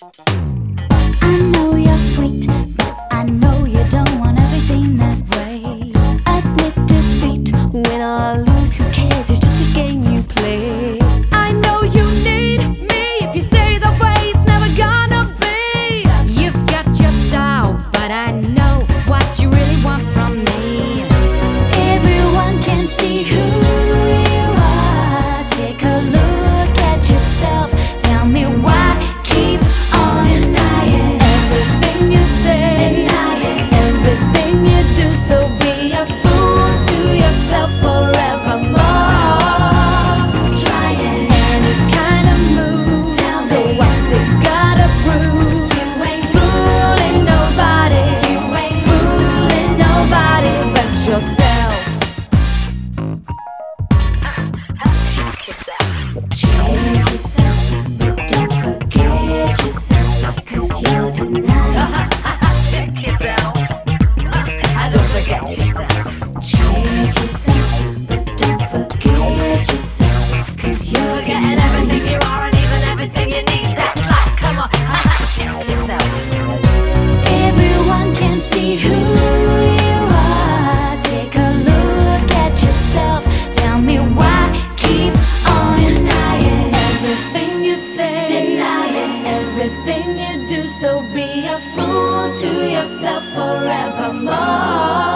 I know you're sweet, but I know you don't wanna be seen that way. Admit defeat, win or lose, who cares? It's just a game you play. I know you need me. If you stay that way, it's never gonna be. You've got your style, but I know what you really want from me. Everyone can see who you are. Take a look at yourself. Tell me why keep on denying everything you say, denying everything you do. So be a fool to yourself forevermore. Trying any kind of move. So what's it gotta prove? You ain't fooling nobody. You ain't fooling nobody but yourself. Check yourself. Check yourself, but don't forget yourself, 'cause you're denying. Check yourself. Don't forget yourself. Check yourself, but don't forget yourself, 'cause you're Forgetting denying. everything you are and even everything you need. That's life. Come on. Check yourself. Everyone can see who you are. Take a look at yourself. Tell me why keep on denying everything you say, denying everything you do. So be a fool to yourself forevermore.